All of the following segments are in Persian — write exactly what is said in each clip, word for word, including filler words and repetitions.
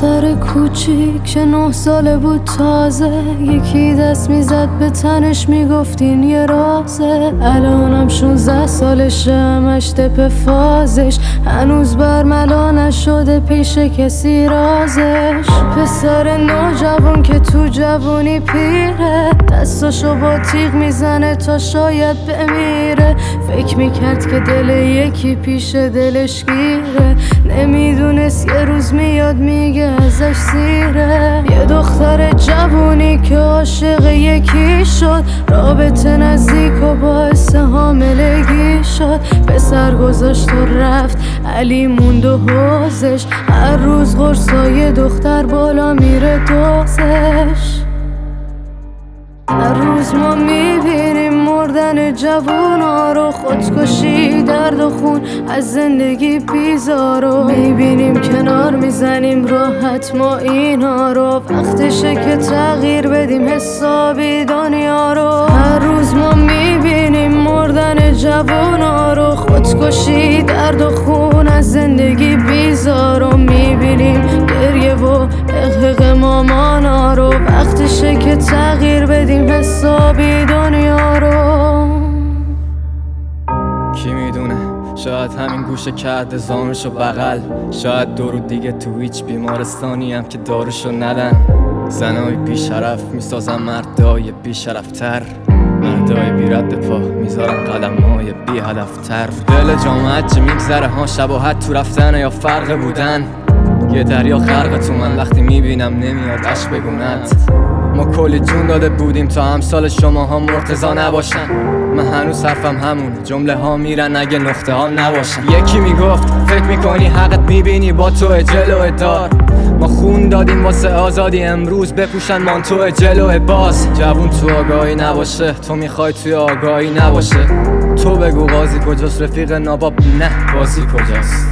دختر کوچیک که نه ساله بود تازه، یکی دست میزد به تنش میگفتین یه رازه. الانم شونزده سالشه، همش تپ فازش، هنوز برملا نشده پیش کسی رازش. پسر نوجوان که تو جوونی پیره، دستاشو با تیغ میزنه تا شاید بمیره. فکر میکرد که دل یکی پیش دلش گیره، نمیدونست یه روز میاد میگه ازش سیره. یه دختر جوونی که عاشق یکی شد، رابطه نزدیک و باعث حاملگی شد. پسر گذاشت و رفت، علی موند و حوزش، هر روز قرصای دختر بالا میره دوزش. هر روز ما میبینیم مردن جوونا رو، خودکشی، درد و خون از زندگی بیزارو. میبینیم کنار میزنیم راحت ما اینا رو، وقتشه که تغییر بدیم حسابی دنیا رو. هر روز ما میبینیم مردن جوونا رو، خودکشی، درد و خون از زندگی بیزارو. میبینیم گریه و حقیق مامانا رو، وقتشه که تغییر بدیم حسابی دنیا رو. کی میدونه، شاید همین گوشه کرده زانوشو بغل، شاید دو رو دیگه تو هیچ بیمارستانی هم که داروشو ندن. زنای بیشرف میسازن مردای بیشرفتر، مردای بی رد پا میذارن قدمای بی هدفتر. دل جامعت چه میگذره ها، شباهت تو رفتن یا فرق بودن. یه دریا خرق تو من، وقتی میبینم نمیاد عشق بگونت. ما کلی جون داده بودیم تا امثال شماها مرتضا نباشن. من هنوز حرفم همونه، جمله ها میرن اگه نقطه ها نباشن. یکی میگفت فکر میکنی حقت میبینی با تو جلوه دار. ما خون دادیم واسه آزادی، امروز بپوشن مانتو جلوه باز. جوون تو آگاهی نباشه، تو میخوای توی آگاهی نباشه. تو بگو قاضی کجاست، رفیق ناباب نه بازی کجاست.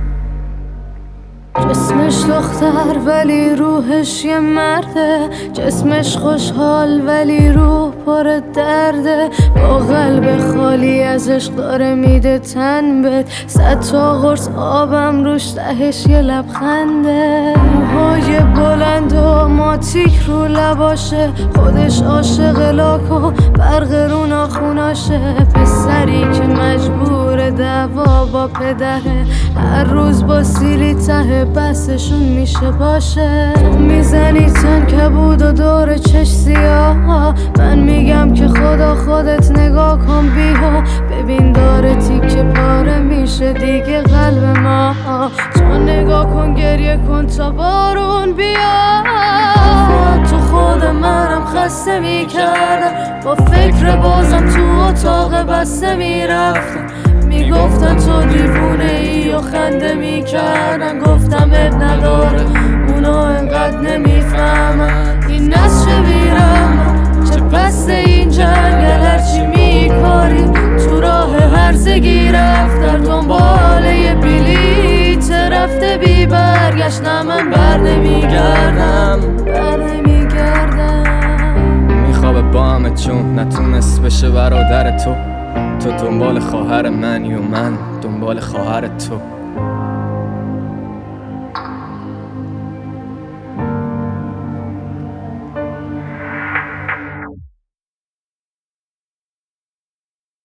جسمش دختر ولی روحش یه مرده، جسمش خوشحال ولی روح پر درده. با قلب خالی از عشق داره میده تن بد، صد تا قرص آبم روش تهش یه لبخنده. موهای بلند و ماتیک رو لباشه، خودش عاشق لاک و برق رو ناخوناشه. پسری که مجبور دعوا با پدره، هر روز با سیلی ته بسشون میشه باشه. تو میزنی تن کبود و دور چش سیاه، من میگم که خدا خودت نگاه کن بیا. ببین داره تیکه پاره میشه دیگه قلب ما، چون نگاه کن گریه کن تا بارون بیا. تو خود منم خسته میکردم، با فکر بازم تو اتاق بسته میرفتم. میگفتن تو دیوونه ای و خنده میکردن، گفتم اب نداره اونا انقدر نمیفهمن. این نسل شبیرم چه پس این جنگل، هرچی میکاری تو راه هرزگی رفت. در دنبال یه بلیت رفته بی برگشت، نه من بر نمیگردم بر نمیگردم. میخوابه با همه چون نتونست بشه برادر تو. تو دنبال خواهر منی و من دنبال خواهر تو.